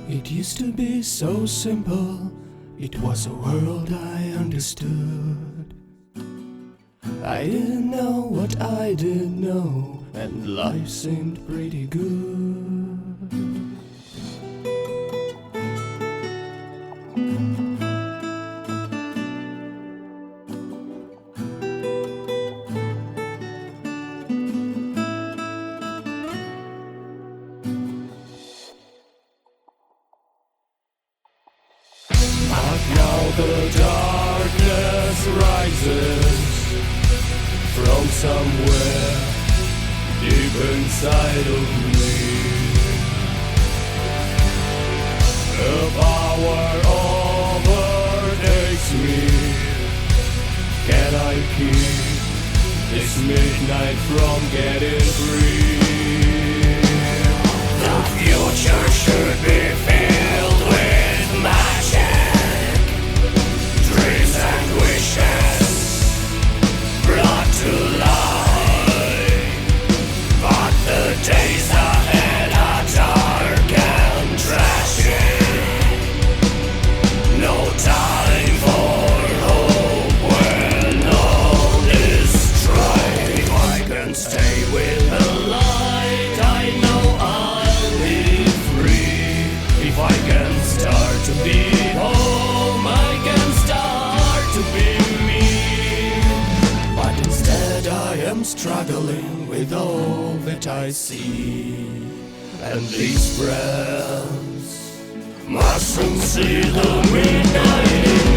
It used to be so simple, it was a world I understood. I didn't know what I didn't know, and life seemed pretty good. But now the darkness rises from somewhere deep inside of me. The power overtakes me. Can I keep this midnight from getting free? The future should be filled with magic, dreams and wishes brought to life. But the days ahead are dark and tragic. No time for hope when all is dry. If I can stay with the light, I know I'll be free. If I can start to be home, I can start to be me. But instead I am struggling with all that I see. And these friends mustn't see the midnight